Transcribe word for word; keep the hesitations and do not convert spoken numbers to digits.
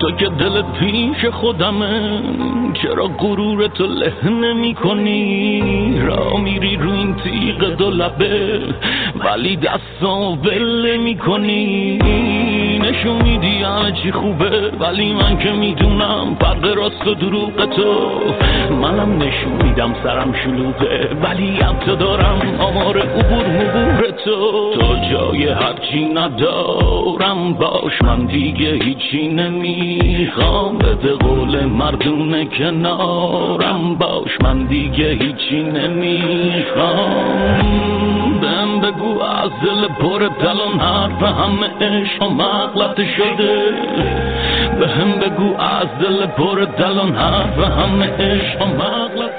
تو که دلت پیش خودمه، چرا غرور تو له نمی کنی؟ را میری رو این تیغ دو لبه ولی دستامو ول می کنی. نشون میدی همه چی خوبه ولی من که میدونم فرق راست و دروغ تو. منم نشون میدم سرم شلوغه ولی تو دارم آمار عبور مبور تو. تو جای هرچی ندارم باش، من دیگه هیچی نمیخوام. بده قول مردونه کنارم باش، من دیگه هیچی نمیخوام. بهم بگو از دل پر دلان حرف همه عشق مغلط شده. بهم بگو از دل پر دلان حرف همه عشق مغلط